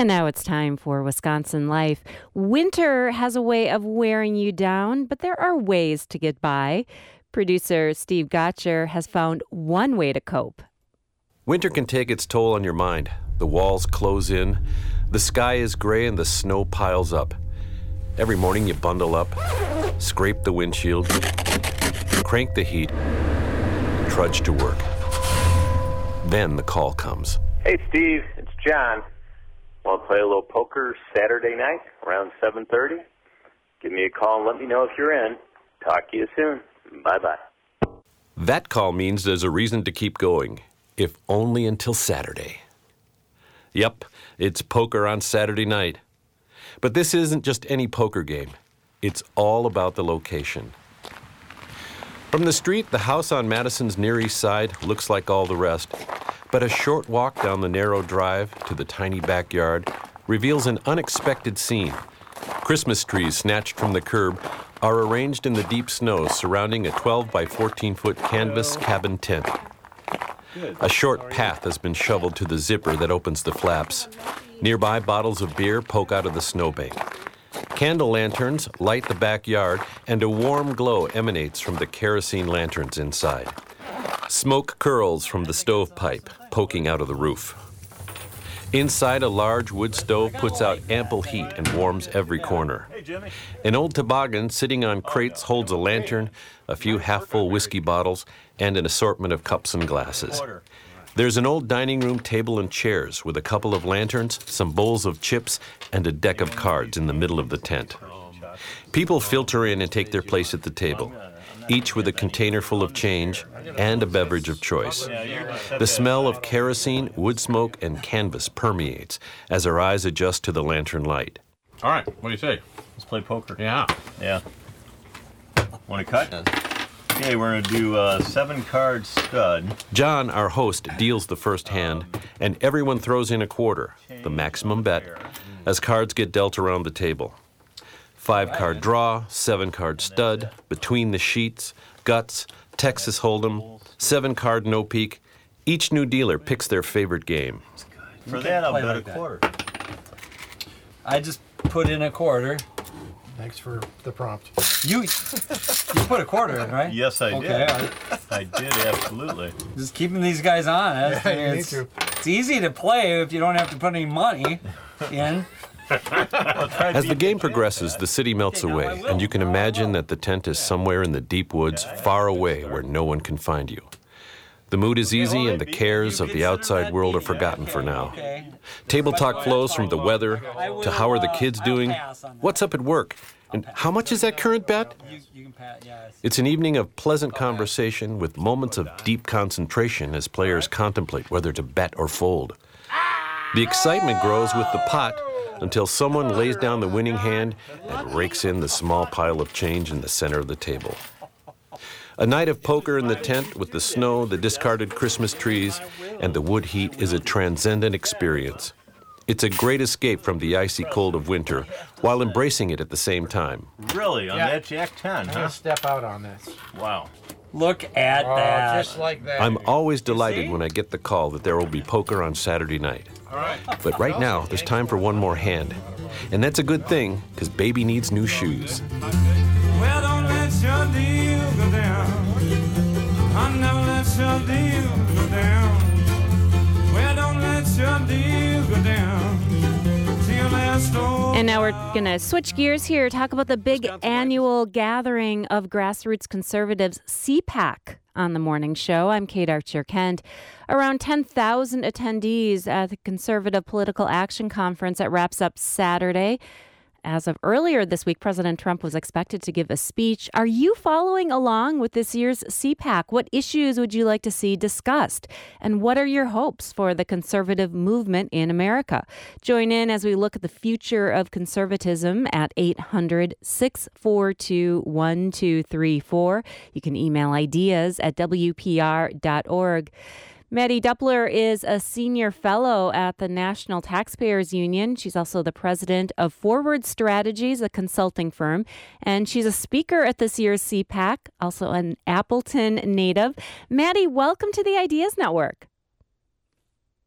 And now it's time for Wisconsin Life. Winter has a way of wearing you down, but there are ways to get by. Producer Steve Gotcher has found one way to cope. Winter can take its toll on your mind. The walls close in, the sky is gray, and the snow piles up. Every morning you bundle up, scrape the windshield, crank the heat, and trudge to work. Then the call comes. Hey, Steve, it's John. Want to play a little poker Saturday night around 7:30? Give me a call and let me know if you're in. Talk to you soon. Bye-bye. That call means there's a reason to keep going, if only until Saturday. Yep, it's poker on Saturday night. But this isn't just any poker game. It's all about the location. From the street, the house on Madison's Near East Side looks like all the rest. But a short walk down the narrow drive to the tiny backyard reveals an unexpected scene. Christmas trees snatched from the curb are arranged in the deep snow surrounding a 12 by 14-foot canvas cabin tent. A short path has been shoveled to the zipper that opens the flaps. Nearby, bottles of beer poke out of the snowbank. Candle lanterns light the backyard, and a warm glow emanates from the kerosene lanterns inside. Smoke curls from the stovepipe, poking out of the roof. Inside, a large wood stove puts out ample heat and warms every corner. An old toboggan sitting on crates holds a lantern, a few half-full whiskey bottles, and an assortment of cups and glasses. There's an old dining room table and chairs with a couple of lanterns, some bowls of chips, and a deck of cards in the middle of the tent. People filter in and take their place at the table, each with a container full of change and a beverage of choice. The smell of kerosene, wood smoke, and canvas permeates as our eyes adjust to the lantern light. All right, what do you say? Let's play poker. Yeah. Want to cut? Okay, we're going to do a 7-card stud. John, our host, deals the first hand, and everyone throws in a quarter, the maximum bet, as cards get dealt around the table. 5-card draw, 7-card stud, between the sheets, guts, Texas Hold'em, 7-card no peek. Each new dealer picks their favorite game. For that, I'll bet a quarter. I just put in a quarter. Thanks for the prompt. You put a quarter in, right? Yes, I did. Okay. I did, absolutely. Just keeping these guys honest. Yeah, you need to. It's easy to play if you don't have to put any money in. As the game progresses, the city melts away, and you can imagine that the tent is somewhere in the deep woods, far away where no one can find you. The mood is easy, and the cares of the outside world are forgotten for now. Table talk flows from the weather to how are the kids doing, what's up at work, and how much is that current bet? It's an evening of pleasant conversation with moments of deep concentration as players contemplate whether to bet or fold. The excitement grows with the pot until someone lays down the winning hand and rakes in the small pile of change in the center of the table. A night of poker in the tent with the snow, the discarded Christmas trees, and the wood heat is a transcendent experience. It's a great escape from the icy cold of winter while embracing it at the same time. Really? On that Jack 10, I'm going to step out on this. Wow. Look at that. Just like that. I'm always delighted when I get the call that there will be poker on Saturday night. But right now, there's time for one more hand. And that's a good thing, because baby needs new shoes. Well, don't let your deal go down. I never let your deal go down. Well, don't let your deal go down. And now we're going to switch gears here, talk about the big annual gathering of grassroots conservatives, CPAC, on the morning show. I'm Kate Archer-Kent. Around 10,000 attendees at the Conservative Political Action Conference that wraps up Saturday. As of earlier this week, President Trump was expected to give a speech. Are you following along with this year's CPAC? What issues would you like to see discussed? And what are your hopes for the conservative movement in America? Join in as we look at the future of conservatism at 800-642-1234. You can email ideas at WPR.org. Maddie Doppler is a senior fellow at the National Taxpayers Union. She's also the president of Forward Strategies, a consulting firm, and she's a speaker at this year's CPAC, also an Appleton native. Maddie, welcome to the Ideas Network.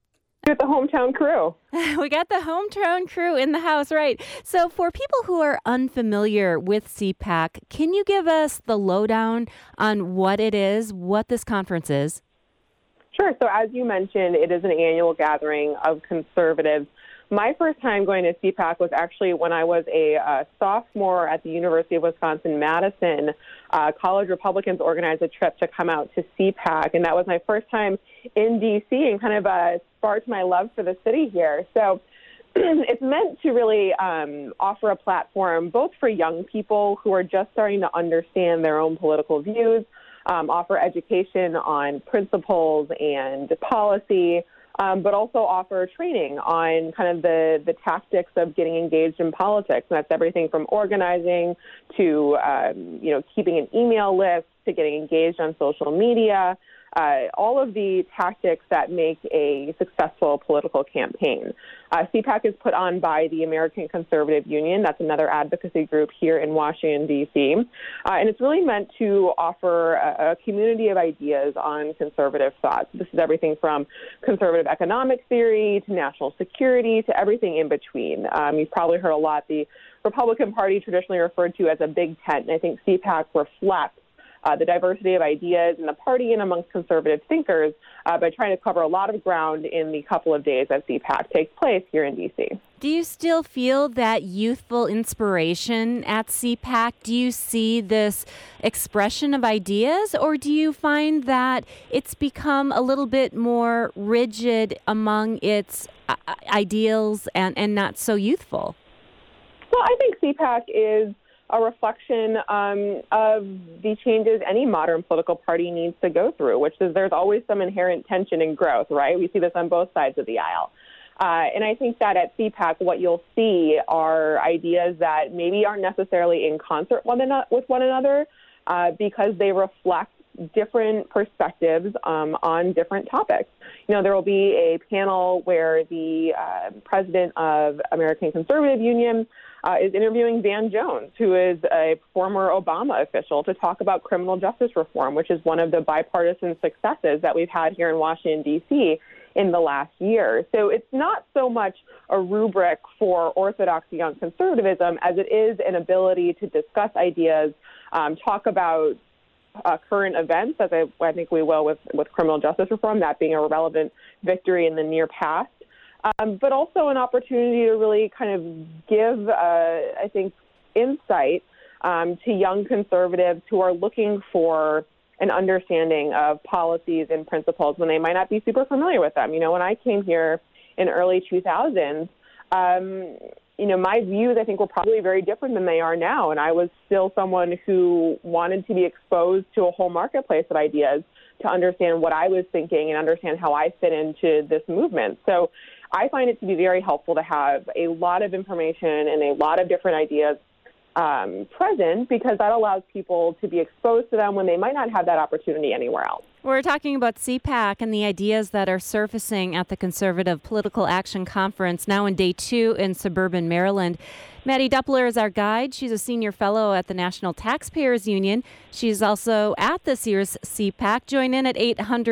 With the hometown crew. We got the hometown crew in the house, right? So for people who are unfamiliar with CPAC, can you give us the lowdown on what it is, what this conference is? Sure. So as you mentioned, it is an annual gathering of conservatives. My first time going to CPAC was actually when I was a sophomore at the University of Wisconsin-Madison. College Republicans organized a trip to come out to CPAC, and that was my first time in D.C. and kind of sparked my love for the city here. So it's meant to really offer a platform both for young people who are just starting to understand their own political views, offer education on principles and policy, but also offer training on kind of the tactics of getting engaged in politics. And that's everything from organizing to, keeping an email list to getting engaged on social media, all of the tactics that make a successful political campaign. CPAC is put on by the American Conservative Union. That's another advocacy group here in Washington, D.C. And it's really meant to offer a community of ideas on conservative thoughts. This is everything from conservative economic theory to national security to everything in between. You've probably heard a lot the Republican Party traditionally referred to as a big tent, and I think CPAC reflects the diversity of ideas in the party and amongst conservative thinkers by trying to cover a lot of ground in the couple of days that CPAC takes place here in D.C. Do you still feel that youthful inspiration at CPAC? Do you see this expression of ideas, or do you find that it's become a little bit more rigid among its ideals and not so youthful? Well, I think CPAC is a reflection of the changes any modern political party needs to go through, which is there's always some inherent tension and growth, right? We see this on both sides of the aisle. And I think that at CPAC, what you'll see are ideas that maybe aren't necessarily in concert with one another because they reflect different perspectives on different topics. There will be a panel where the president of American Conservative Union is interviewing Van Jones, who is a former Obama official, to talk about criminal justice reform, which is one of the bipartisan successes that we've had here in Washington, D.C. in the last year. So it's not so much a rubric for orthodoxy on conservatism as it is an ability to discuss ideas, talk about current events, as I think we will with criminal justice reform, that being a relevant victory in the near past, but also an opportunity to really kind of give, I think, insight to young conservatives who are looking for an understanding of policies and principles when they might not be super familiar with them. When I came here in early 2000s, my views, I think, were probably very different than they are now. And I was still someone who wanted to be exposed to a whole marketplace of ideas to understand what I was thinking and understand how I fit into this movement. So I find it to be very helpful to have a lot of information and a lot of different ideas present, because that allows people to be exposed to them when they might not have that opportunity anywhere else. We're talking about CPAC and the ideas that are surfacing at the Conservative Political Action Conference, now in day 2 in suburban Maryland. Maddie Doppler is our guide. She's a senior fellow at the National Taxpayers Union. She's also at this year's CPAC. Join in at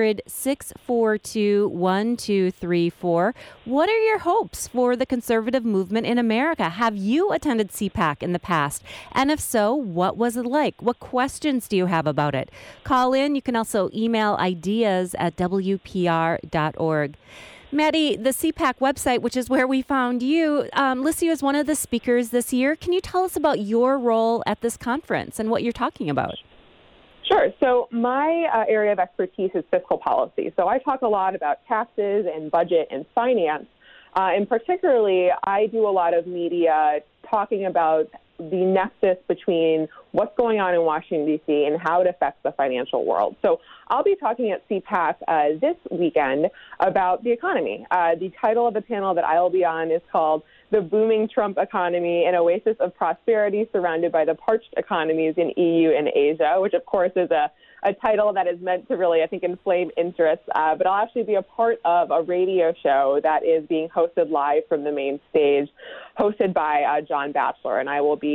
800-642-1234. What are your hopes for the conservative movement in America? Have you attended CPAC in the past? And if so, what was it like? What questions do you have about it? Call in. You can also email ideas at WPR.org. Maddie, the CPAC website, which is where we found you, lists you as one of the speakers this year. Can you tell us about your role at this conference and what you're talking about? Sure. So my area of expertise is fiscal policy. So I talk a lot about taxes and budget and finance. And particularly, I do a lot of media talking about the nexus between what's going on in Washington, D.C. and how it affects the financial world. So I'll be talking at CPAC this weekend about the economy. The title of the panel that I'll be on is called The Booming Trump Economy, an Oasis of Prosperity Surrounded by the Parched Economies in EU and Asia, which, of course, is a title that is meant to really, I think, inflame interest. But I'll actually be a part of a radio show that is being hosted live from the main stage, hosted by John Batchelor. And I will be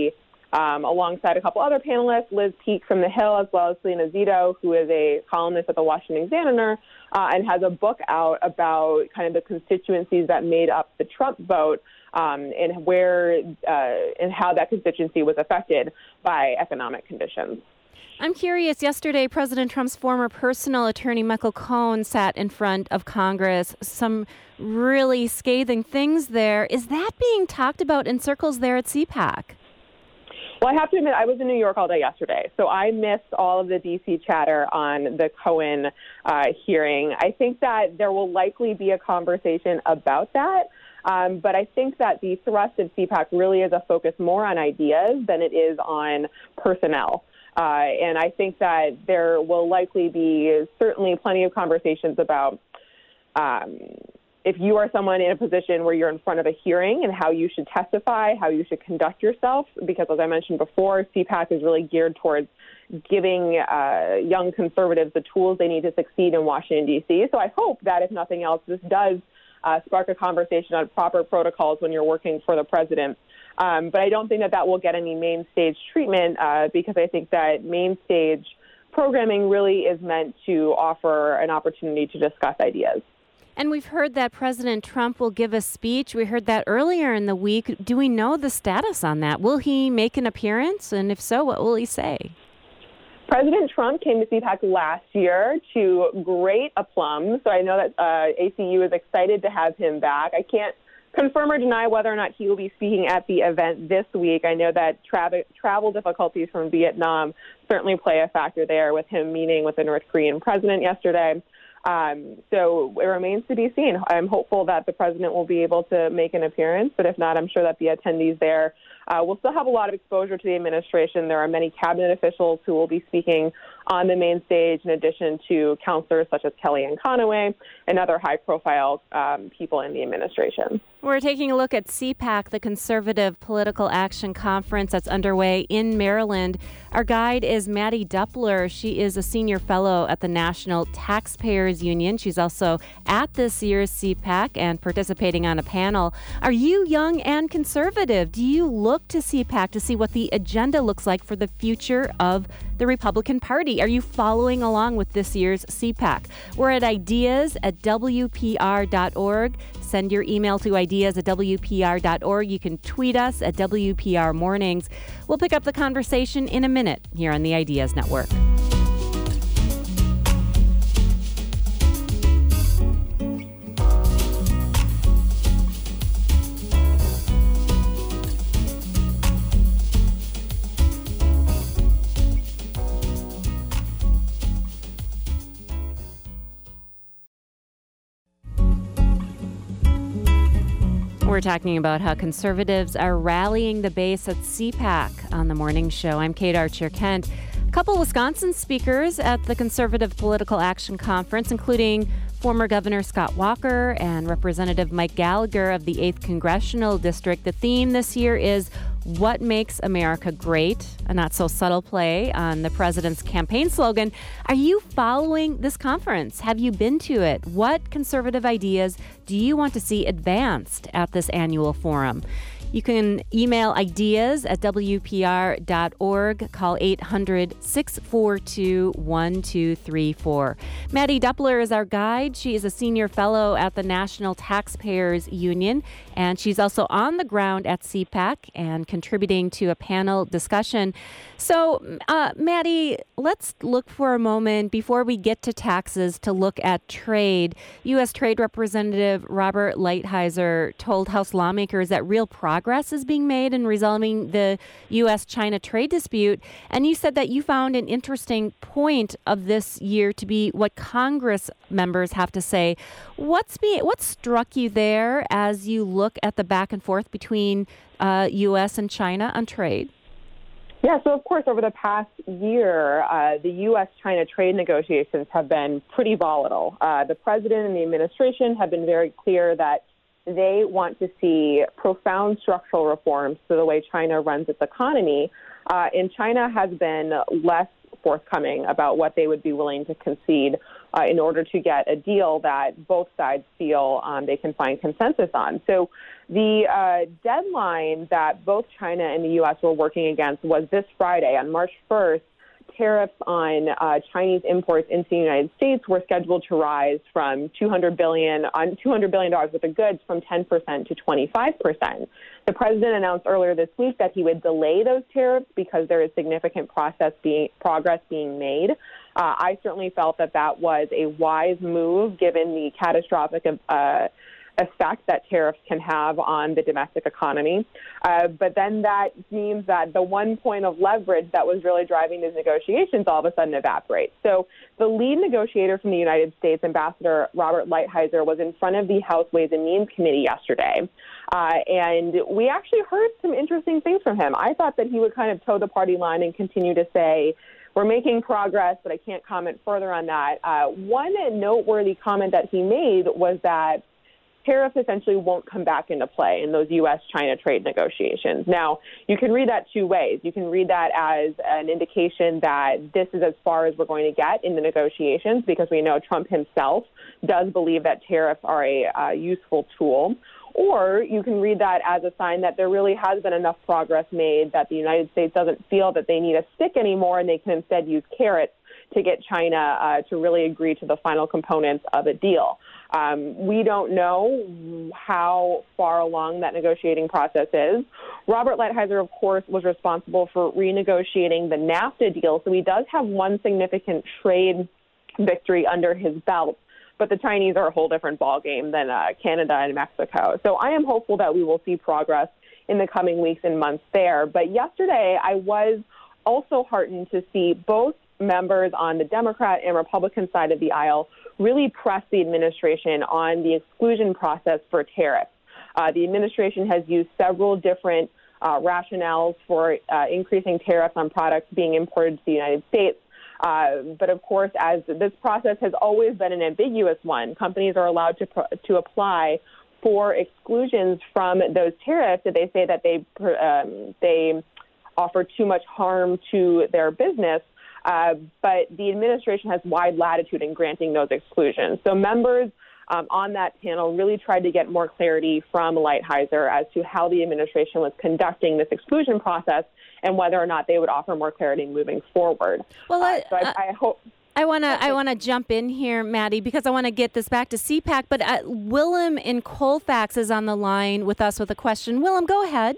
alongside a couple other panelists, Liz Peek from The Hill, as well as Selena Zito, who is a columnist at the Washington Examiner and has a book out about kind of the constituencies that made up the Trump vote and where and how that constituency was affected by economic conditions. I'm curious, yesterday, President Trump's former personal attorney, Michael Cohen, sat in front of Congress. Some really scathing things there. Is that being talked about in circles there at CPAC? Well, I have to admit, I was in New York all day yesterday, so I missed all of the D.C. chatter on the Cohen hearing. I think that there will likely be a conversation about that, but I think that the thrust of CPAC really is a focus more on ideas than it is on personnel. And I think that there will likely be certainly plenty of conversations about if you are someone in a position where you're in front of a hearing and how you should testify, how you should conduct yourself, because as I mentioned before, CPAC is really geared towards giving young conservatives the tools they need to succeed in Washington, D.C. So I hope that, if nothing else, this does spark a conversation on proper protocols when you're working for the president. But I don't think that that will get any main stage treatment because I think that main stage programming really is meant to offer an opportunity to discuss ideas. And we've heard that President Trump will give a speech. We heard that earlier in the week. Do we know the status on that? Will he make an appearance? And if so, what will he say? President Trump came to CPAC last year to great aplomb. So I know that ACU is excited to have him back. I can't confirm or deny whether or not he will be speaking at the event this week. I know that travel difficulties from Vietnam certainly play a factor there, with him meeting with the North Korean president yesterday. So it remains to be seen. I'm hopeful that the president will be able to make an appearance, but if not, I'm sure that the attendees there will still have a lot of exposure to the administration. There are many cabinet officials who will be speaking on the main stage, in addition to counselors such as Kellyanne Conway and other high-profile people in the administration. We're taking a look at CPAC, the Conservative Political Action Conference that's underway in Maryland. Our guide is Maddie Duppler. She is a senior fellow at the National Taxpayers Union. She's also at this year's CPAC and participating on a panel. Are you young and conservative? Do you look to CPAC to see what the agenda looks like for the future of the Republican Party? Are you following along with this year's CPAC? We're at ideas@wpr.org. Send your email to ideas@wpr.org. You can tweet us at WPR Mornings. We'll pick up the conversation in a minute here on the Ideas Network. We're talking about how conservatives are rallying the base at CPAC on the morning show. I'm Kate Archer-Kent. A couple Wisconsin speakers at the Conservative Political Action Conference, including former Governor Scott Walker and Representative Mike Gallagher of the 8th Congressional District. The theme this year is What Makes America Great? A not-so-subtle play on the president's campaign slogan. Are you following this conference? Have you been to it? What conservative ideas do you want to see advanced at this annual forum? You can email ideas@wpr.org. Call 800-642-1234. Maddie Duppler is our guide. She is a senior fellow at the National Taxpayers Union, and she's also on the ground at CPAC and contributing to a panel discussion. So, Maddie, let's look for a moment before we get to taxes to look at trade. U.S. Trade Representative Robert Lighthizer told House lawmakers that real progress is being made in resolving the U.S.-China trade dispute. And you said that you found an interesting point of this year to be what Congress members have to say. What struck you there as you look at the back and forth between U.S. and China on trade? Yeah, so of course, over the past year, the U.S.-China trade negotiations have been pretty volatile. The president and the administration have been very clear that they want to see profound structural reforms to the way China runs its economy, and China has been less forthcoming about what they would be willing to concede in order to get a deal that both sides feel they can find consensus on. So the deadline that both China and the U.S. were working against was this Friday, on March 1st. Tariffs on Chinese imports into the United States were scheduled to rise from $200 billion worth of goods from 10% to 25%. The president announced earlier this week that he would delay those tariffs because there is significant progress being made. I certainly felt that was a wise move given the catastrophic effect that tariffs can have on the domestic economy. But then that means that the one point of leverage that was really driving these negotiations all of a sudden evaporates. So the lead negotiator from the United States, Ambassador Robert Lighthizer, was in front of the House Ways and Means Committee yesterday. And we actually heard some interesting things from him. I thought that he would kind of toe the party line and continue to say, we're making progress, but I can't comment further on that. One noteworthy comment that he made was that tariffs essentially won't come back into play in those U.S.-China trade negotiations. Now, you can read that two ways. You can read that as an indication that this is as far as we're going to get in the negotiations, because we know Trump himself does believe that tariffs are a useful tool. Or you can read that as a sign that there really has been enough progress made that the United States doesn't feel that they need a stick anymore, and they can instead use carrots to get China to really agree to the final components of a deal. We don't know how far along that negotiating process is. Robert Lighthizer, of course, was responsible for renegotiating the NAFTA deal, so he does have one significant trade victory under his belt. But the Chinese are a whole different ballgame than Canada and Mexico. So I am hopeful that we will see progress in the coming weeks and months there. But yesterday, I was also heartened to see both members on the Democrat and Republican side of the aisle really press the administration on the exclusion process for tariffs. The administration has used several different rationales for increasing tariffs on products being imported to the United States. But of course, as this process has always been an ambiguous one, companies are allowed to apply for exclusions from those tariffs if they say that they offer too much harm to their business. But the administration has wide latitude in granting those exclusions. So members on that panel really tried to get more clarity from Lighthizer as to how the administration was conducting this exclusion process and whether or not they would offer more clarity moving forward. Well, I hope. I want to jump in here, Maddie, because I want to get this back to CPAC. But Willem in Colfax is on the line with us with a question. Willem, go ahead.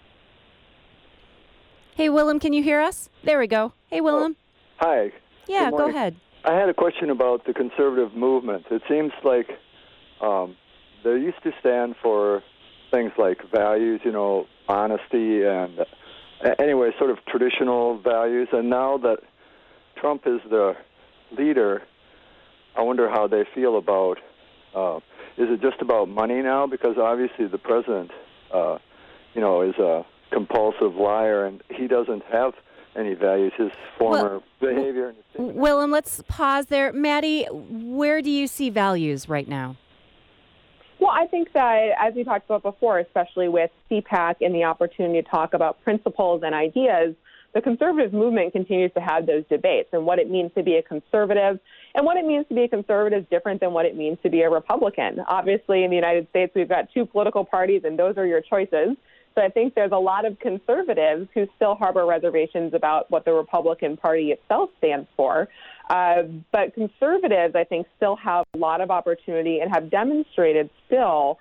Hey, Willem, can you hear us? There we go. Hey, Willem. Hi. Yeah, go ahead. I had a question about the conservative movement. It seems like they used to stand for things like values, honesty and anyway, sort of traditional values. And now that Trump is the leader, I wonder how they feel about, is it just about money now? Because obviously the president, is a compulsive liar, and he doesn't have any values, his former behavior. Willem, let's pause there. Maddie, where do you see values right now? Well, I think that, as we talked about before, especially with CPAC and the opportunity to talk about principles and ideas, the conservative movement continues to have those debates and what it means to be a conservative and what it means to be a conservative is different than what it means to be a Republican. Obviously, in the United States, we've got two political parties, and those are your choices. So I think there's a lot of conservatives who still harbor reservations about what the Republican Party itself stands for. But conservatives, I think, still have a lot of opportunity and have demonstrated still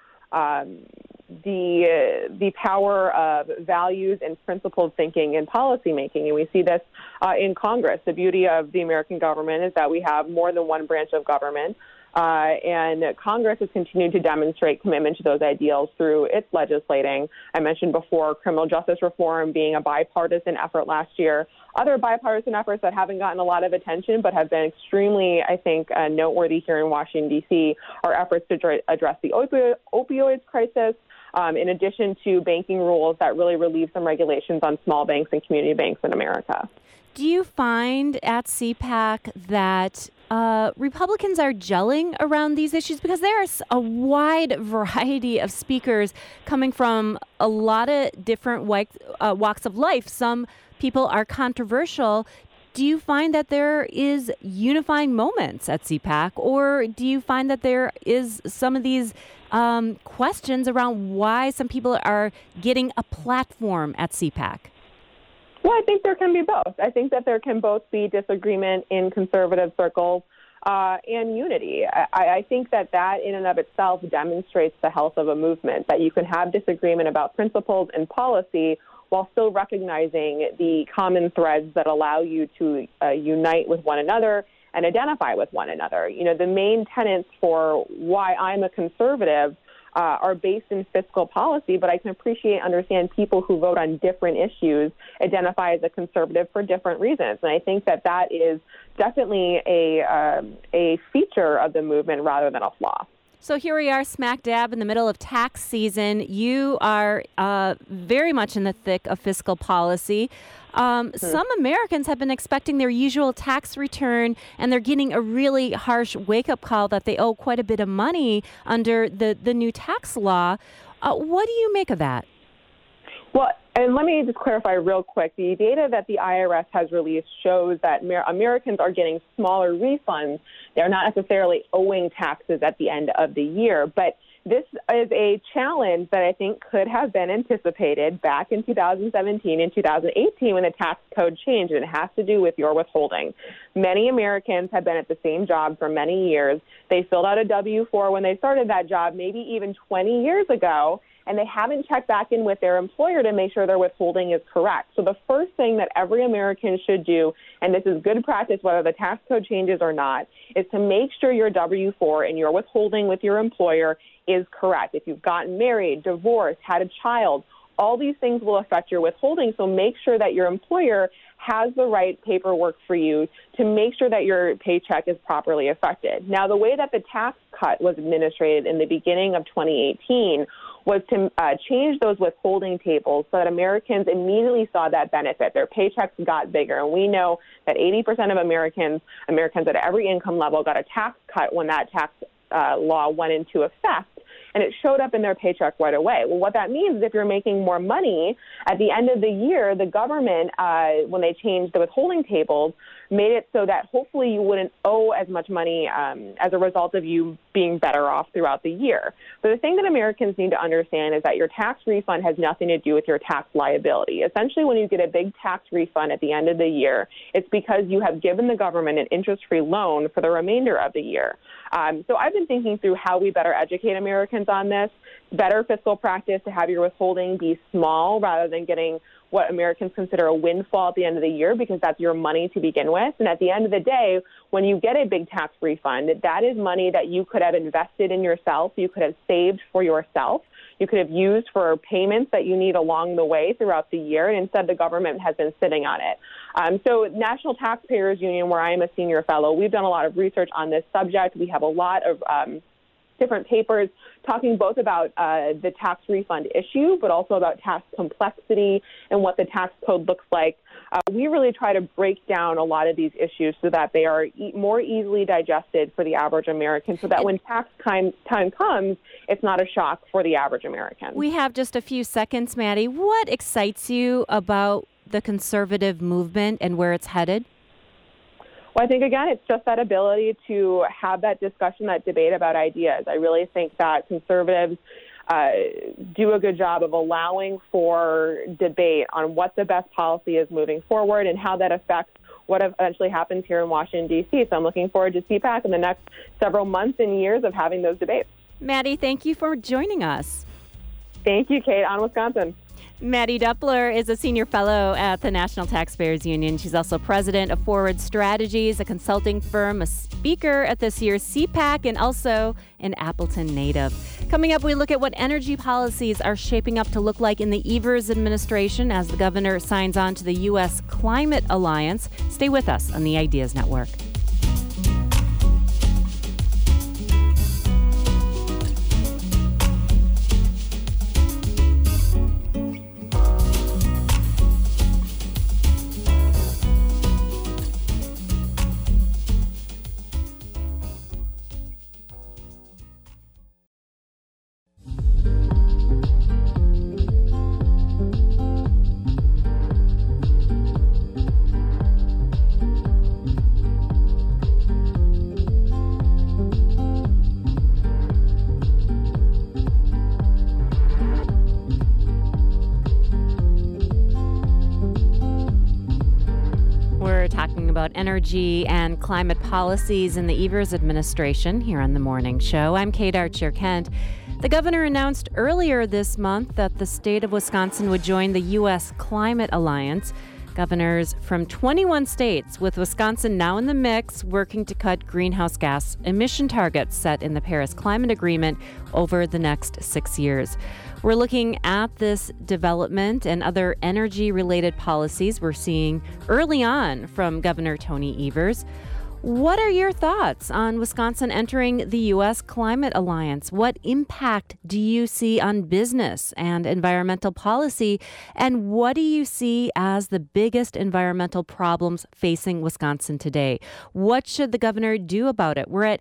the power of values and principled thinking in policymaking. And we see this in Congress. The beauty of the American government is that we have more than one branch of government. And Congress has continued to demonstrate commitment to those ideals through its legislating. I mentioned before criminal justice reform being a bipartisan effort last year. Other bipartisan efforts that haven't gotten a lot of attention but have been extremely, I think, noteworthy here in Washington, D.C. are efforts to address the opioids crisis, in addition to banking rules that really relieve some regulations on small banks and community banks in America. Do you find at CPAC that Republicans are gelling around these issues? Because there's a wide variety of speakers coming from a lot of different walks of life. Some people are controversial. Do you find that there is unifying moments at CPAC, or do you find that there is some of these questions around why some people are getting a platform at CPAC? Well, I think there can be both. I think that there can both be disagreement in conservative circles and unity. I think that in and of itself demonstrates the health of a movement, that you can have disagreement about principles and policy while still recognizing the common threads that allow you to unite with one another and identify with one another. You know, the main tenets for why I'm a conservative are based in fiscal policy, but I can understand people who vote on different issues identify as a conservative for different reasons. And I think that is definitely a feature of the movement rather than a flaw. So here we are smack dab in the middle of tax season. You are very much in the thick of fiscal policy. Some Americans have been expecting their usual tax return, and they're getting a really harsh wake-up call that they owe quite a bit of money under the new tax law. What do you make of that? Well, and let me just clarify real quick. The data that the IRS has released shows that Americans are getting smaller refunds. They're not necessarily owing taxes at the end of the year. But this is a challenge that I think could have been anticipated back in 2017 and 2018 when the tax code changed, and it has to do with your withholding. Many Americans have been at the same job for many years. They filled out a W-4 when they started that job, maybe even 20 years ago, and they haven't checked back in with their employer to make sure their withholding is correct. So the first thing that every American should do, and this is good practice whether the tax code changes or not, is to make sure your W-4 and your withholding with your employer is correct. If you've gotten married, divorced, had a child, all these things will affect your withholding. So make sure that your employer has the right paperwork for you to make sure that your paycheck is properly affected. Now, the way that the tax cut was administered in the beginning of 2018 was to change those withholding tables so that Americans immediately saw that benefit. Their paychecks got bigger. And we know that 80% of Americans at every income level got a tax cut when that tax law went into effect. And it showed up in their paycheck right away. Well, what that means is if you're making more money, at the end of the year, the government, when they changed the withholding tables, made it so that hopefully you wouldn't owe as much money as a result of you being better off throughout the year. But the thing that Americans need to understand is that your tax refund has nothing to do with your tax liability. Essentially, when you get a big tax refund at the end of the year, it's because you have given the government an interest-free loan for the remainder of the year. So I've been thinking through how we better educate Americans on this. Better fiscal practice to have your withholding be small rather than getting what Americans consider a windfall at the end of the year, because that's your money to begin with. And at the end of the day, when you get a big tax refund, that is money that you could have invested in yourself, you could have saved for yourself, you could have used for payments that you need along the way throughout the year, and instead the government has been sitting on it. So National Taxpayers Union, where I am a senior fellow, we've done a lot of research on this subject. We have a lot of different papers talking both about the tax refund issue, but also about tax complexity and what the tax code looks like. We really try to break down a lot of these issues so that they are more easily digested for the average American, so that when tax time comes, it's not a shock for the average American. We have just a few seconds, Maddie. What excites you about the conservative movement and where it's headed? Well, I think, again, it's just that ability to have that discussion, that debate about ideas. I really think that conservatives do a good job of allowing for debate on what the best policy is moving forward and how that affects what eventually happens here in Washington, D.C. So I'm looking forward to CPAC in the next several months and years of having those debates. Maddie, thank you for joining us. Thank you, Kate, on Wisconsin. Maddie Doepler is a senior fellow at the National Taxpayers Union. She's also president of Forward Strategies, a consulting firm, a speaker at this year's CPAC, and also an Appleton native. Coming up, we look at what energy policies are shaping up to look like in the Evers administration as the governor signs on to the U.S. Climate Alliance. Stay with us on the Ideas Network. about energy and climate policies in the Evers administration here on The Morning Show. I'm Kate Archer-Kent. The governor announced earlier this month that the state of Wisconsin would join the U.S. Climate Alliance. Governors from 21 states, with Wisconsin now in the mix, working to cut greenhouse gas emission targets set in the Paris Climate Agreement over the next 6 years. We're looking at this development and other energy-related policies we're seeing early on from Governor Tony Evers. What are your thoughts on Wisconsin entering the U.S. Climate Alliance? What impact do you see on business and environmental policy? And what do you see as the biggest environmental problems facing Wisconsin today? What should the governor do about it? We're at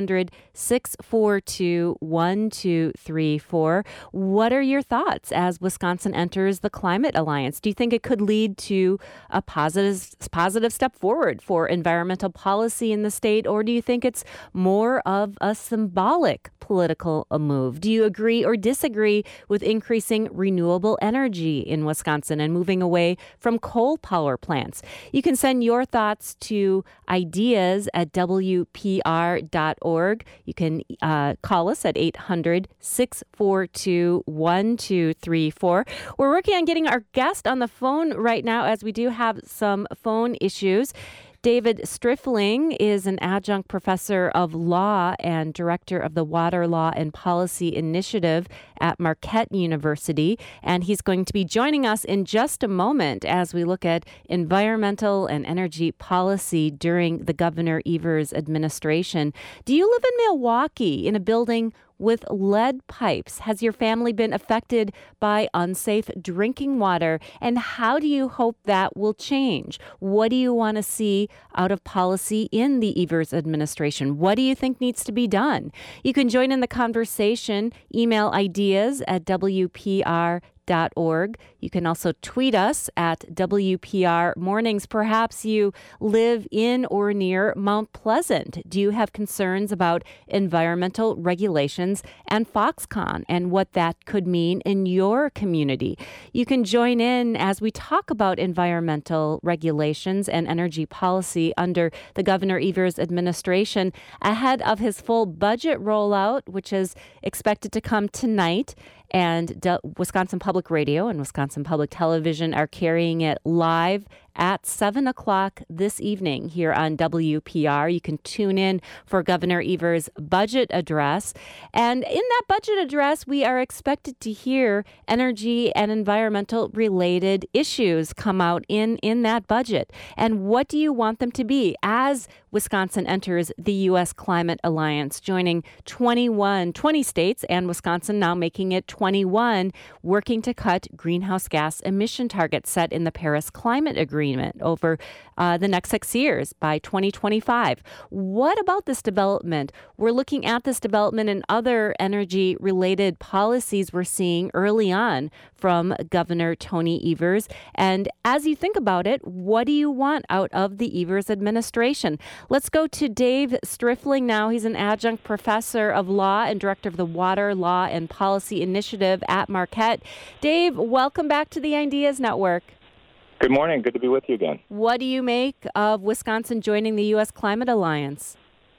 800-642-1234. What are your thoughts as Wisconsin enters the Climate Alliance? Do you think it could lead to a positive step forward for environmental policy in the state, or do you think it's more of a symbolic political move? Do you agree or disagree with increasing renewable energy in Wisconsin and moving away from coal power plants? You can send your thoughts to ideas at WPR.org. You can call us at 800-642-1234. We're working on getting our guest on the phone right now, as we do have some phone issues. David Strifling is an adjunct professor of law and director of the Water Law and Policy Initiative at Marquette University, and he's going to be joining us in just a moment as we look at environmental and energy policy during the Governor Evers administration. Do you live in Milwaukee in a building with lead pipes? Has your family been affected by unsafe drinking water? And how do you hope that will change? What do you want to see out of policy in the Evers administration? What do you think needs to be done? You can join in the conversation. Email ideas at WPR.org. You can also tweet us at WPR Mornings. Perhaps you live in or near Mount Pleasant. Do you have concerns about environmental regulations and Foxconn and what that could mean in your community? You can join in as we talk about environmental regulations and energy policy under the Governor Evers administration ahead of his full budget rollout, which is expected to come tonight. And Wisconsin Public Radio and Wisconsin Public Television are carrying it live at 7 o'clock this evening here on WPR. You can tune in for Governor Evers' budget address. And in that budget address, we are expected to hear energy and environmental related issues come out in that budget. And what do you want them to be as Wisconsin enters the U.S. Climate Alliance, joining 20 states and Wisconsin now making it 21, working to cut greenhouse gas emission targets set in the Paris Climate Agreement over the next 6 years by 2025. What about this development? We're looking at this development and other energy-related policies we're seeing early on from Governor Tony Evers. And as you think about it, what do you want out of the Evers administration? Let's go to Dave Strifling now. He's an adjunct professor of law and director of the Water Law and Policy Initiative at Marquette. Dave, welcome back to the Ideas Network. Good morning. Good to be with you again. What do you make of Wisconsin joining the U.S. Climate Alliance?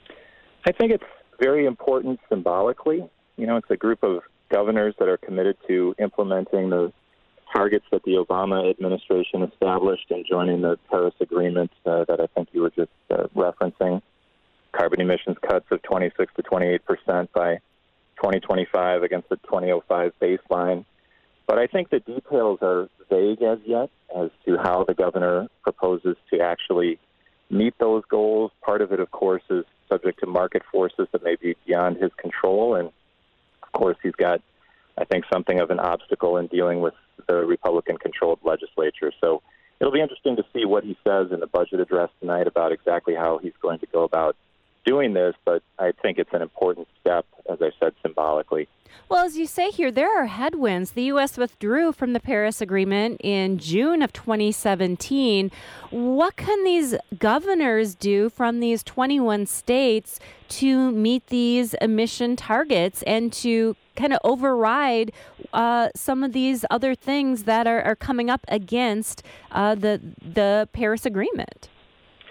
I think it's very important symbolically. You know, it's a group of governors that are committed to implementing the targets that the Obama administration established and joining the Paris Agreement that I think you were just referencing. Carbon emissions cuts of 26 to 28% by 2025 against the 2005 baseline. But I think the details are vague as yet as to how the governor proposes to actually meet those goals. Part of it, of course, is subject to market forces that may be beyond his control. And, of course, he's got, I think, something of an obstacle in dealing with the Republican-controlled legislature. So it'll be interesting to see what he says in the budget address tonight about exactly how he's going to go about doing this. But I think it's an important step, as I said, symbolically. Well, as you say here, there are headwinds. The U.S. withdrew from the Paris Agreement in June of 2017. What can these governors do from these 21 states to meet these emission targets and to kind of override some of these other things that are coming up against the Paris Agreement?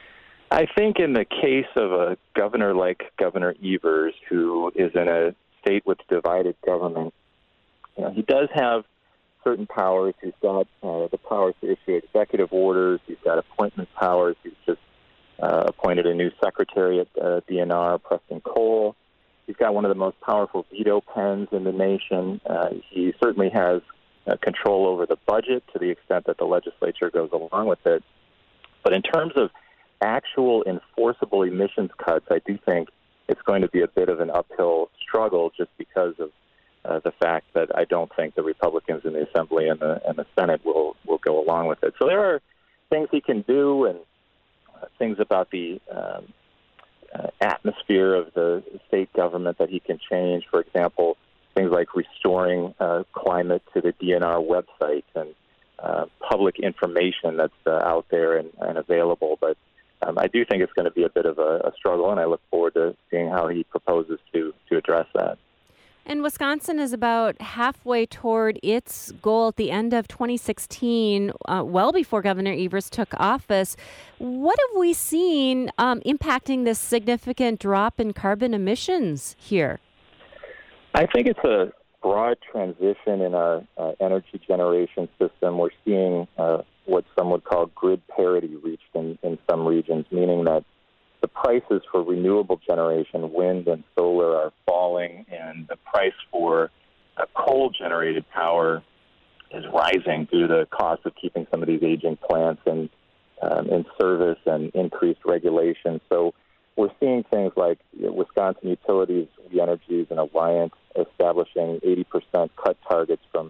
I think in the case of a governor like Governor Evers, who is in a state with divided government, he does have certain powers. He's got the powers to issue executive orders. He's got appointment powers. He's just appointed a new secretary at DNR, Preston Cole. He's got one of the most powerful veto pens in the nation. He certainly has control over the budget to the extent that the legislature goes along with it. But in terms of actual enforceable emissions cuts, I do think it's going to be a bit of an uphill struggle just because of the fact that I don't think the Republicans in the Assembly and the Senate will go along with it. So there are things he can do and things about the atmosphere of the state government that he can change. For example, things like restoring climate to the DNR website and public information that's out there and available. But I do think it's going to be a bit of a struggle, and I look forward to seeing how he proposes to address that. And Wisconsin is about halfway toward its goal at the end of 2016, well before Governor Evers took office. What have we seen impacting this significant drop in carbon emissions here? I think it's a broad transition in our energy generation system. We're seeing what some would call grid parity reached in some regions, meaning that the prices for renewable generation, wind and solar, are falling, and the price for coal-generated power is rising due to the cost of keeping some of these aging plants in service and increased regulation. So we're seeing things like Wisconsin Utilities, We Energies, and Alliant establishing 80% cut targets from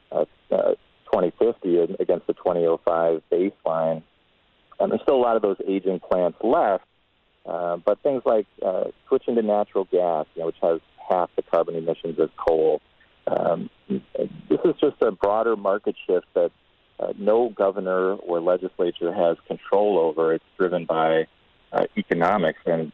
2050 against the 2005 baseline. And there's still a lot of those aging plants left, but things like switching to natural gas, which has half the carbon emissions as coal. This is just a broader market shift that no governor or legislature has control over. It's driven by economics. And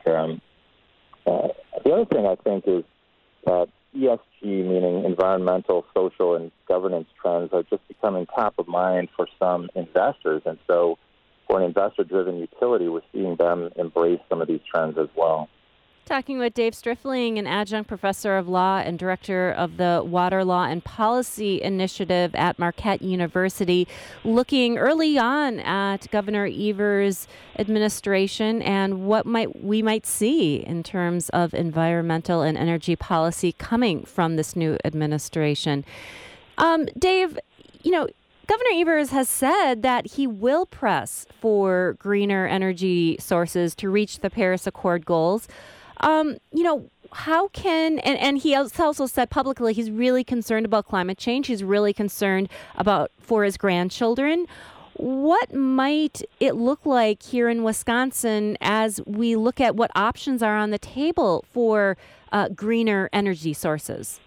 the other thing I think is that ESG, meaning environmental, social, and governance trends, are just becoming top of mind for some investors. And so for an investor-driven utility, we're seeing them embrace some of these trends as well. Talking with Dave Strifling, an adjunct professor of law and director of the Water Law and Policy Initiative at Marquette University, looking early on at Governor Evers' administration and what we might see in terms of environmental and energy policy coming from this new administration. Dave, Governor Evers has said that he will press for greener energy sources to reach the Paris Accord goals. How can, and he also said publicly he's really concerned about climate change. He's really concerned for his grandchildren. What might it look like here in Wisconsin as we look at what options are on the table for greener energy sources?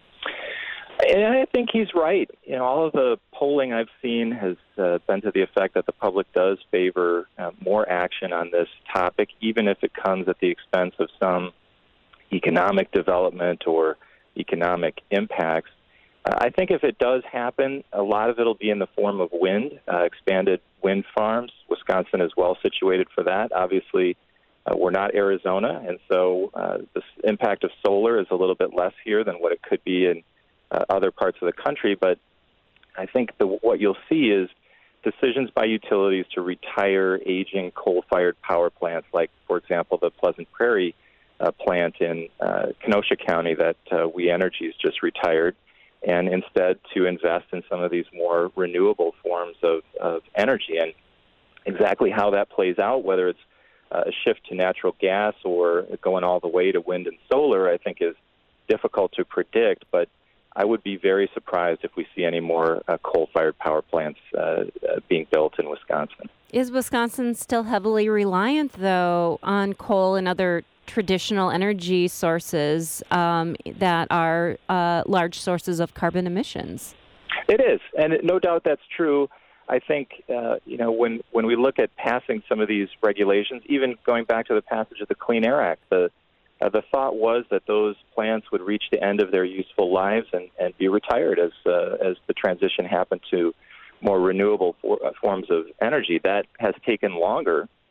And I think he's right. All of the polling I've seen has been to the effect that the public does favor more action on this topic, even if it comes at the expense of some economic development or economic impacts. I think if it does happen, a lot of it will be in the form of wind, expanded wind farms. Wisconsin is well situated for that. Obviously, we're not Arizona, and so the impact of solar is a little bit less here than what it could be in other parts of the country. But I think what you'll see is decisions by utilities to retire aging coal-fired power plants, like, for example, the Pleasant Prairie plant in Kenosha County that We Energies just retired, and instead to invest in some of these more renewable forms of energy. And exactly how that plays out, whether it's a shift to natural gas or going all the way to wind and solar, I think is difficult to predict, but I would be very surprised if we see any more coal-fired power plants being built in Wisconsin. Is Wisconsin still heavily reliant, though, on coal and other traditional energy sources that are large sources of carbon emissions? It is, and no doubt that's true. I think, when we look at passing some of these regulations, even going back to the passage of the Clean Air Act, the thought was that those plants would reach the end of their useful lives and be retired as the transition happened to more renewable forms of energy. That has taken longer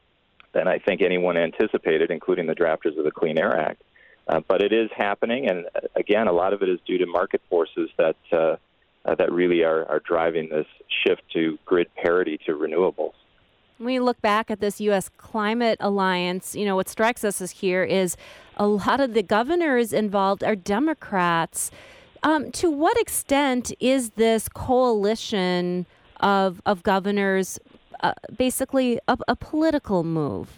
than I think anyone anticipated, including the drafters of the Clean Air Act. But it is happening, and again, a lot of it is due to market forces that really are driving this shift to grid parity to renewables. When we look back at this U.S. Climate Alliance, what strikes us here is a lot of the governors involved are Democrats. To what extent is this coalition of governors basically a political move?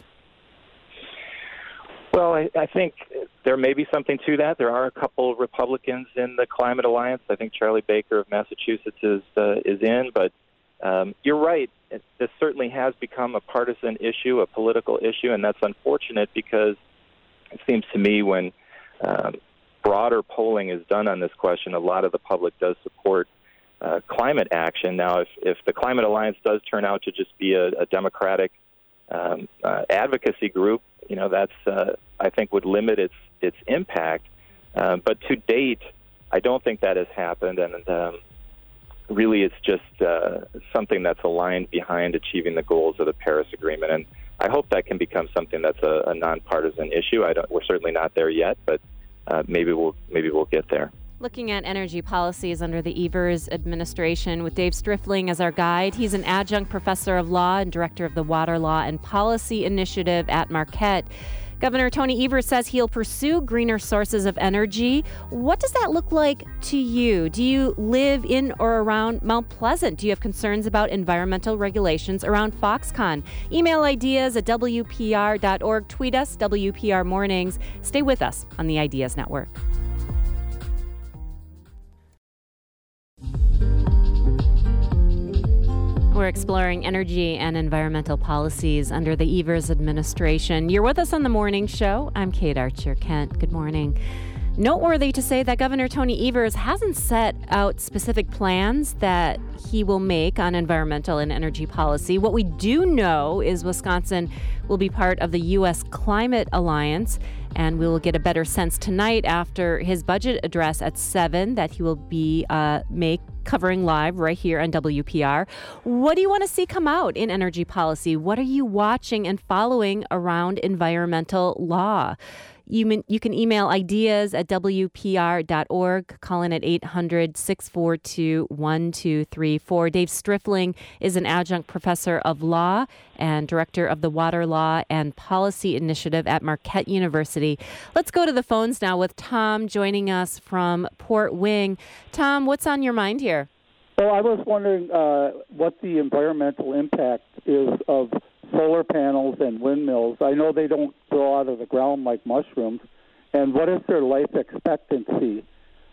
Well, I think there may be something to that. There are a couple Republicans in the Climate Alliance. I think Charlie Baker of Massachusetts is in, but you're right. This certainly has become a partisan issue, a political issue, and that's unfortunate because it seems to me when broader polling is done on this question, a lot of the public does support climate action. Now, if the Climate Alliance does turn out to just be a Democratic advocacy group, that's I think would limit its impact. But to date, I don't think that has happened, and really it's just something that's aligned behind achieving the goals of the Paris Agreement. And I hope that can become something that's a nonpartisan issue. We're certainly not there yet, but maybe we'll get there. Looking at energy policies under the Evers administration with Dave Strifling as our guide. He's an adjunct professor of law and director of the Water Law and Policy Initiative at Marquette. Governor Tony Evers says he'll pursue greener sources of energy. What does that look like to you? Do you live in or around Mount Pleasant? Do you have concerns about environmental regulations around Foxconn? Email ideas at WPR.org. Tweet us, WPR Mornings. Stay with us on the Ideas Network. We're exploring energy and environmental policies under the Evers administration. You're with us on the morning show. I'm Kate Archer-Kent. Good morning. Noteworthy to say that Governor Tony Evers hasn't set out specific plans that he will make on environmental and energy policy. What we do know is Wisconsin will be part of the U.S. Climate Alliance, and we will get a better sense tonight after his budget address at 7 that he will be covering live right here on WPR. What do you want to see come out in energy policy? What are you watching and following around environmental law? You can email ideas at WPR.org. Call in at 800-642-1234. Dave Strifling is an adjunct professor of law and director of the Water Law and Policy Initiative at Marquette University. Let's go to the phones now with Tom joining us from Port Wing. Tom, what's on your mind here? Well, I was wondering what the environmental impact is of solar panels and windmills. I know they don't grow out of the ground like mushrooms. And what is their life expectancy?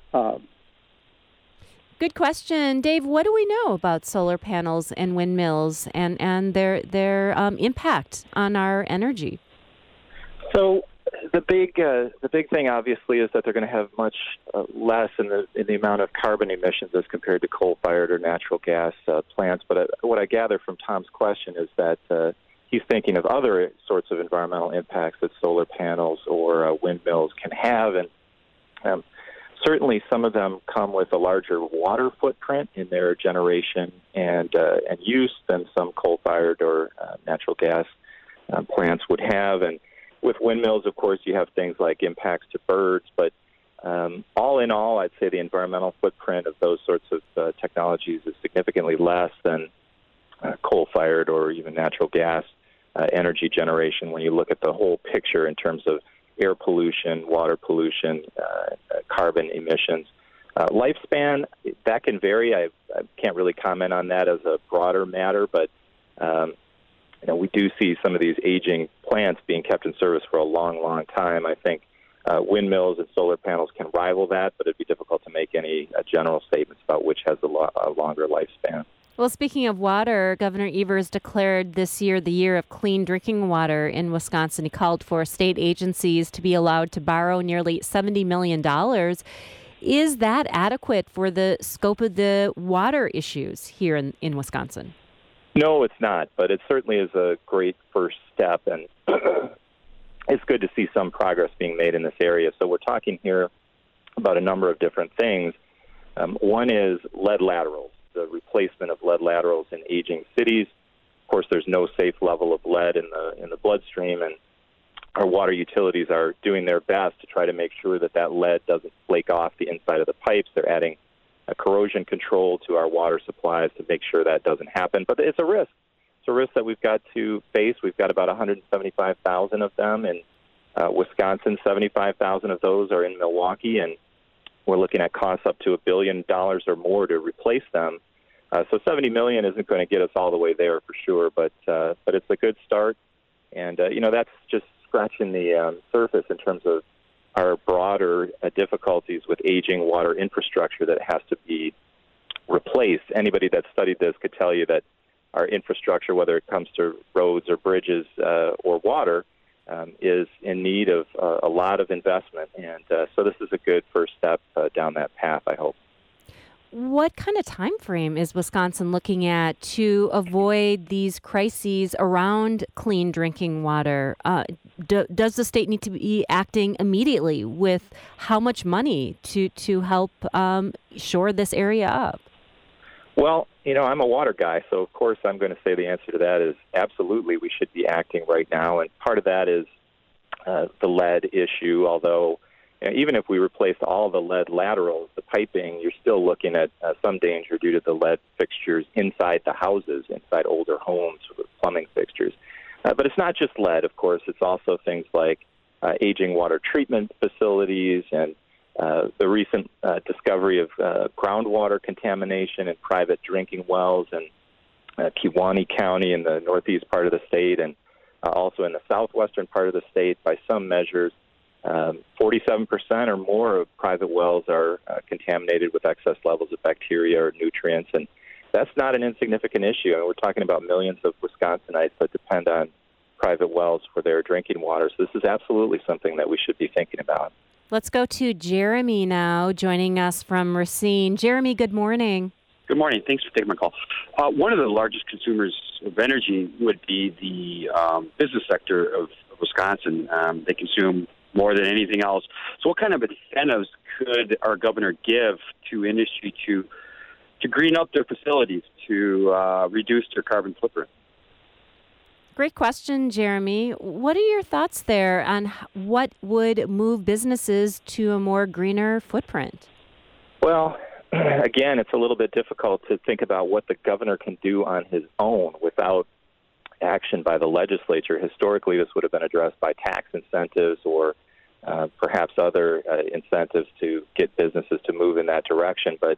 Good question. Dave, what do we know about solar panels and windmills and their impact on our energy? So the big thing, obviously, is that they're going to have much less in the amount of carbon emissions as compared to coal-fired or natural gas plants. But what I gather from Tom's question is that he's thinking of other sorts of environmental impacts that solar panels or windmills can have, and certainly some of them come with a larger water footprint in their generation and use than some coal-fired or natural gas plants would have. And with windmills, of course, you have things like impacts to birds, but all in all, I'd say the environmental footprint of those sorts of technologies is significantly less than coal-fired or even natural gas energy generation when you look at the whole picture in terms of air pollution, water pollution, carbon emissions. Lifespan, that can vary. I can't really comment on that as a broader matter, but we do see some of these aging plants being kept in service for a long, long time. I think windmills and solar panels can rival that, but it'd be difficult to make any general statements about which has a longer lifespan. Well, speaking of water, Governor Evers declared this year the year of clean drinking water in Wisconsin. He called for state agencies to be allowed to borrow nearly $70 million. Is that adequate for the scope of the water issues here in Wisconsin? No, it's not, but it certainly is a great first step, and it's good to see some progress being made in this area. So we're talking here about a number of different things. One is lead laterals, the replacement of lead laterals in aging cities. course, there's no safe level of lead in the bloodstream, and our water utilities are doing their best to try to make sure that that lead doesn't flake off the inside of the pipes. They're adding a corrosion control to our water supplies to make sure that doesn't happen. But it's a risk. It's a risk that we've got to face. We've got about 175,000 of them in Wisconsin. 75,000 of those are in Milwaukee, and we're looking at costs up to $1 billion or more to replace them. So $70 million isn't going to get us all the way there for sure, but it's a good start. And, that's just scratching the surface in terms of our broader difficulties with aging water infrastructure that has to be replaced. Anybody that studied this could tell you that our infrastructure, whether it comes to roads or bridges or water, is in need of a lot of investment. And so this is a good first step down that path, I hope. What kind of time frame is Wisconsin looking at to avoid these crises around clean drinking water? Does the state need to be acting immediately with how much money to help shore this area up? Well, I'm a water guy, so of course I'm going to say the answer to that is absolutely we should be acting right now. And part of that is the lead issue, although even if we replaced all the lead laterals, the piping, you're still looking at some danger due to the lead fixtures inside the houses, inside older homes with plumbing fixtures. But it's not just lead, of course. It's also things like aging water treatment facilities and the recent discovery of groundwater contamination in private drinking wells in Kewaunee County in the northeast part of the state and also in the southwestern part of the state. By some measures, 47% or more of private wells are contaminated with excess levels of bacteria or nutrients, and that's not an insignificant issue. And we're talking about millions of Wisconsinites that depend on private wells for their drinking water. So this is absolutely something that we should be thinking about. Let's go to Jeremy now, joining us from Racine. Jeremy, good morning. Good morning. Thanks for taking my call. One of the largest consumers of energy would be the business sector of Wisconsin. They consume more than anything else. So what kind of incentives could our governor give to industry to green up their facilities, to reduce their carbon footprint? Great question, Jeremy. What are your thoughts there on what would move businesses to a more greener footprint? Well, again, it's a little bit difficult to think about what the governor can do on his own without action by the legislature. Historically, this would have been addressed by tax incentives or perhaps other incentives to get businesses to move in that direction. But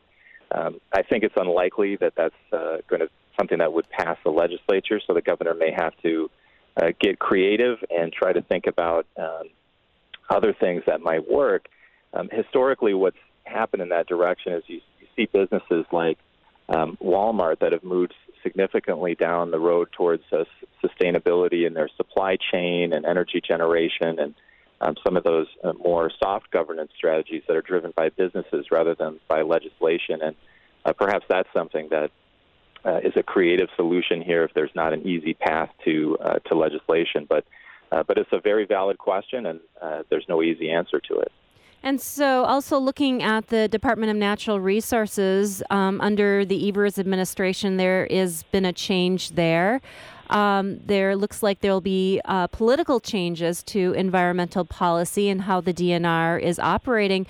I think it's unlikely that that's going to something that would pass the legislature. So the governor may have to get creative and try to think about other things that might work. Historically, what's happened in that direction is you see businesses like Walmart that have moved significantly down the road towards sustainability in their supply chain and energy generation and some of those more soft governance strategies that are driven by businesses rather than by legislation. And perhaps that's something that is a creative solution here if there's not an easy path to legislation. But it's a very valid question, and there's no easy answer to it. And so also looking at the Department of Natural Resources, under the Evers administration, there has been a change there. There looks like there will be political changes to environmental policy and how the DNR is operating.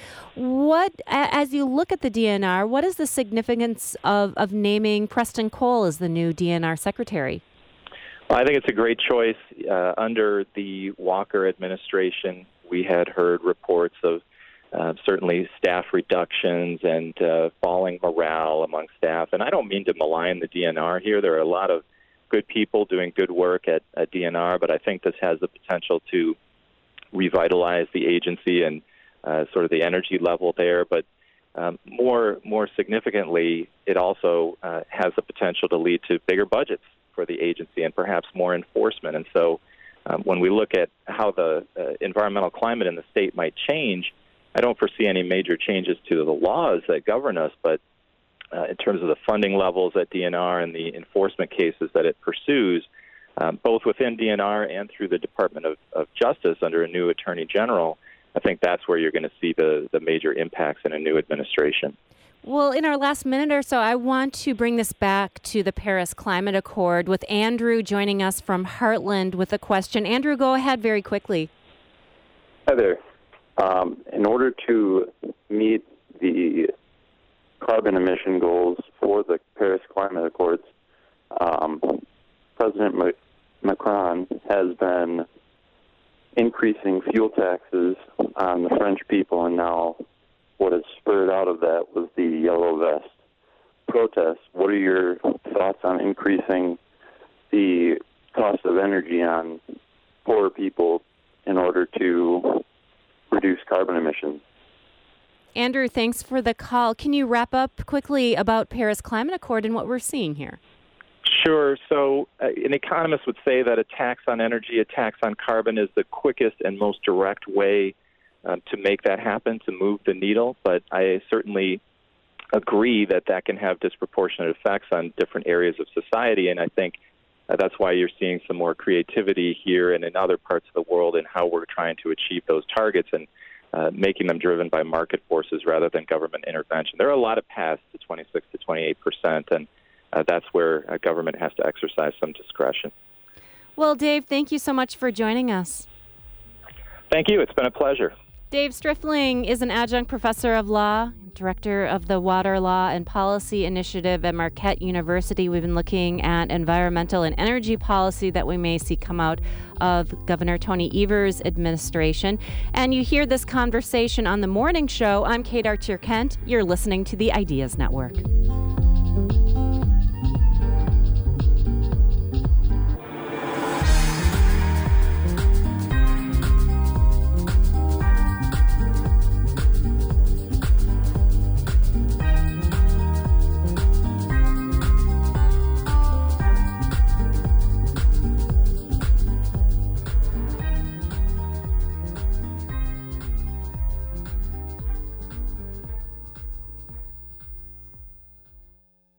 As you look at the DNR, what is the significance of naming Preston Cole as the new DNR secretary? Well, I think it's a great choice. Under the Walker administration, we had heard reports of certainly staff reductions and falling morale among staff. And I don't mean to malign the DNR here. There are a lot of good people doing good work at DNR, but I think this has the potential to revitalize the agency and sort of the energy level there. But more significantly, it also has the potential to lead to bigger budgets for the agency and perhaps more enforcement. And so when we look at how the environmental climate in the state might change, I don't foresee any major changes to the laws that govern us, but in terms of the funding levels at DNR and the enforcement cases that it pursues, both within DNR and through the Department of Justice under a new Attorney General, I think that's where you're going to see the major impacts in a new administration. Well, in our last minute or so, I want to bring this back to the Paris Climate Accord with Andrew joining us from Heartland with a question. Andrew, go ahead very quickly. Hi there. In order to meet the carbon emission goals for the Paris Climate Accords, President Macron has been increasing fuel taxes on the French people, and now what has spurred out of that was the Yellow Vest protests. What are your thoughts on increasing the cost of energy on poorer people in order to reduce carbon emissions? Andrew, thanks for the call. Can you wrap up quickly about Paris Climate Accord and what we're seeing here? Sure. So an economist would say that a tax on energy, a tax on carbon is the quickest and most direct way to make that happen, to move the needle. But I certainly agree that that can have disproportionate effects on different areas of society. And I think that's why you're seeing some more creativity here and in other parts of the world in how we're trying to achieve those targets and making them driven by market forces rather than government intervention. There are a lot of paths to 26 to 28%, and that's where government has to exercise some discretion. Well, Dave, thank you so much for joining us. Thank you. It's been a pleasure. Dave Strifling is an adjunct professor of law, director of the Water Law and Policy Initiative at Marquette University. We've been looking at environmental and energy policy that we may see come out of Governor Tony Evers' administration. And you hear this conversation on The Morning Show. I'm Kate Archer-Kent. You're listening to the Ideas Network.